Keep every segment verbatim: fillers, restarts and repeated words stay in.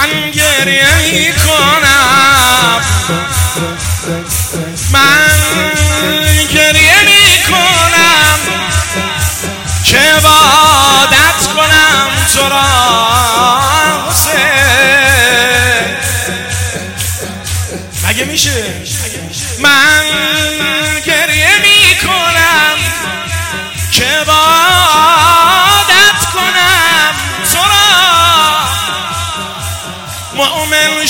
گریه می کنم، من گریه می کنم که عبادت کنم تو را حسین. مگه میشه؟ من گریه می کنم که عبادت کنم تو را، مؤمن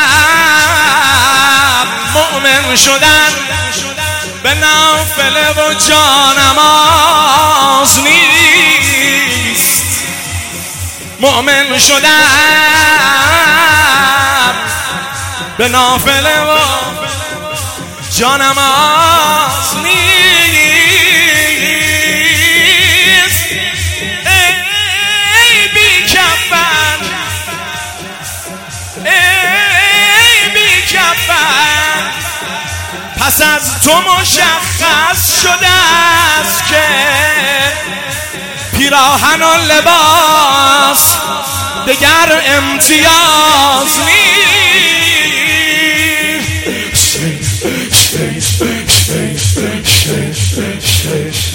شدم، مؤمن شدن به نافله و جانماز نیست، مؤمن شدم به نافله و جانماز نیست. ای بی کفن، ای بی کفن، پس از تو مشخص شده است که پیراهن و لباس دگر امتیاز نیست.